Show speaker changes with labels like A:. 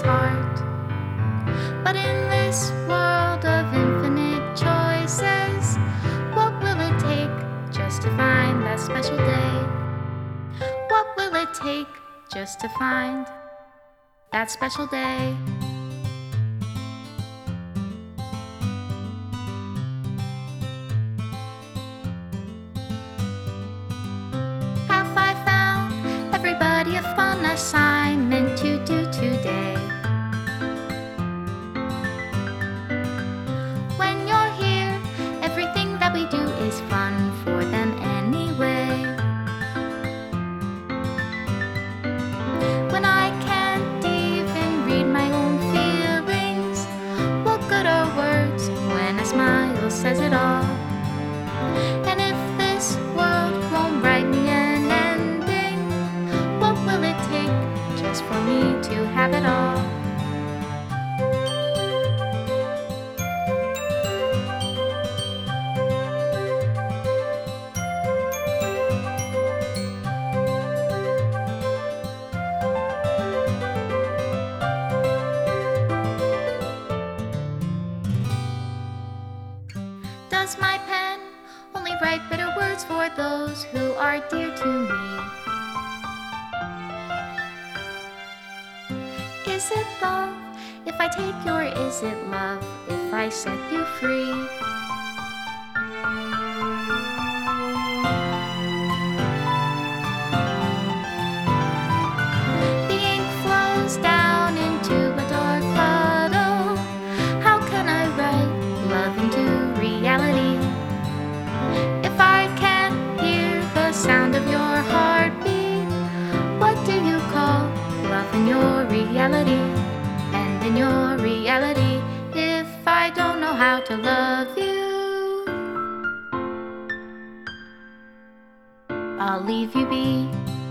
A: heart. But in this world of infinite choices, what will it take just to find that special day? What will it take just to find that special day? Have I found everybody a fun assignment to do today? When you're here, everything that we do is fun for them anyway. When I can't even read my own feelings, what good are words when a smile says it all? And if this world won't write me an ending, what will it take just for me to have it all? Does my pen only write bitter words for those who are dear to me? Is it love if I take you, or is it love if I set you free? The ink flows down into a dark puddle. How can I write love into reality if I can't hear the sound of your heartbeat? What do you call love in your reality? And in your reality, if I don't know how to love you, I'll leave you be.